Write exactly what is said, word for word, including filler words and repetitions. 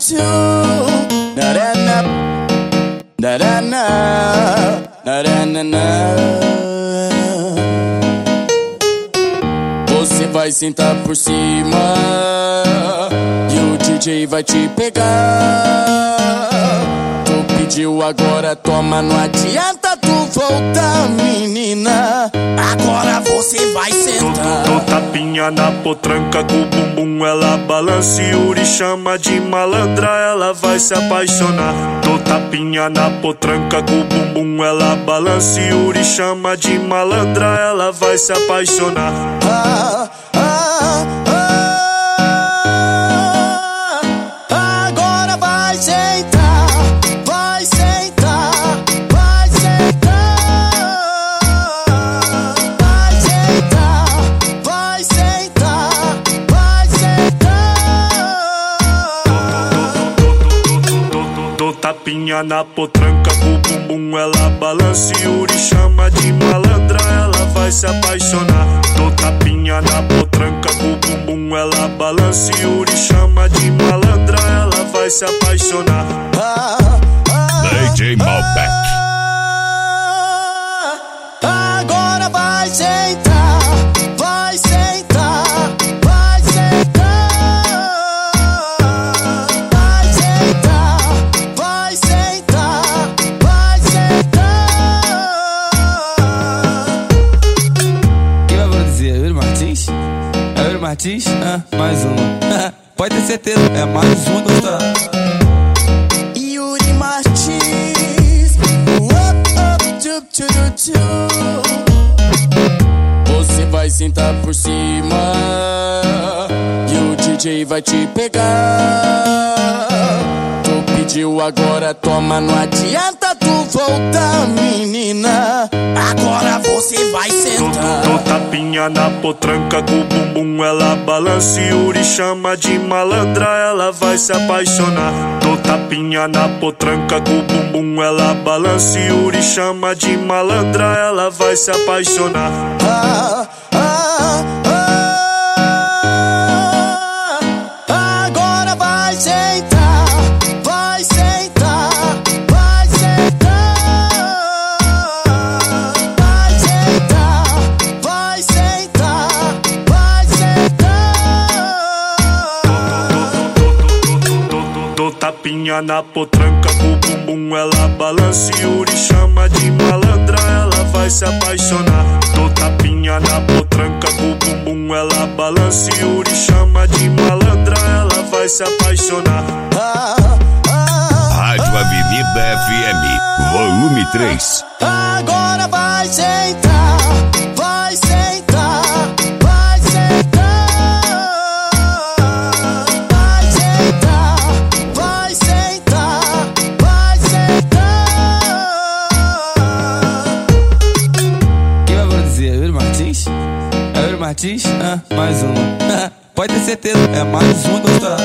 to na-na-na, na-na-na, na-na-na. Você vai sentar por cima e o D J vai te pegar. Tu pediu, agora toma, não adianta tu voltar, menina. Agora você vai sentar. Dou tapinha na potranca com o bumbum, ela balança e Yuri chama de malandra, ela vai se apaixonar. Dou tapinha na potranca com o bumbum, ela balança e Yuri chama de malandra, ela vai se apaixonar. Ah, ah, ah, agora vai sentar, vai sentar, vai sentar, vai sentar, vai sentar, vai sentar. Dou tapinha na potranca com o bumbum, ela balança e Yuri chama de malandra, ela vai se apaixonar. Dou tapinha na potranca com o bumbum, ela balança e Yuri chama de malandra, ela vai se apaixonar. Ah, D J Malbec. ah, agora vai sentar, vai sentar, vai sentar, vai sentar, vai sentar, vai sentar. Quem vai produzir? É o Yuri Martins? É o Yuri Martins? Ah, mais um. Pode ter certeza, é mais um gostar. Yuri Martins, up, up, tup, tup, tup. Você vai sentar por cima e o D J vai te pegar. Tu pediu, agora toma, não adianta tu voltar, menina. Agora você vai sentar. Dou tapinha na potranca com o bumbum, ela balança e Yuri chama de malandra, ela vai se apaixonar. Dou tapinha na potranca com o bumbum, ela balança e Yuri chama de malandra, ela vai se apaixonar. Ah, ah, ah, agora vai sentar, vai sentar, vai sentar, vai sentar, vai sentar, vai sentar. Dou tapinha na potranca com o bumbum, ela balança e Yuri chama de malandra, ela vai se apaixonar. Dou tapinha na potranca com o bumbum, ela balança e Yuri chama de malandra, ela vai se apaixonar. Ah, ah, Rádio Avenida F M, volume três. agora vai sentar, vai sentar, vai sentar, vai sentar, vai sentar, vai sentar. Quem vai produzir? É o Yuri Martins? É o Yuri Martins? Ah, mais um. Pode ter certeza, é mais um gostar.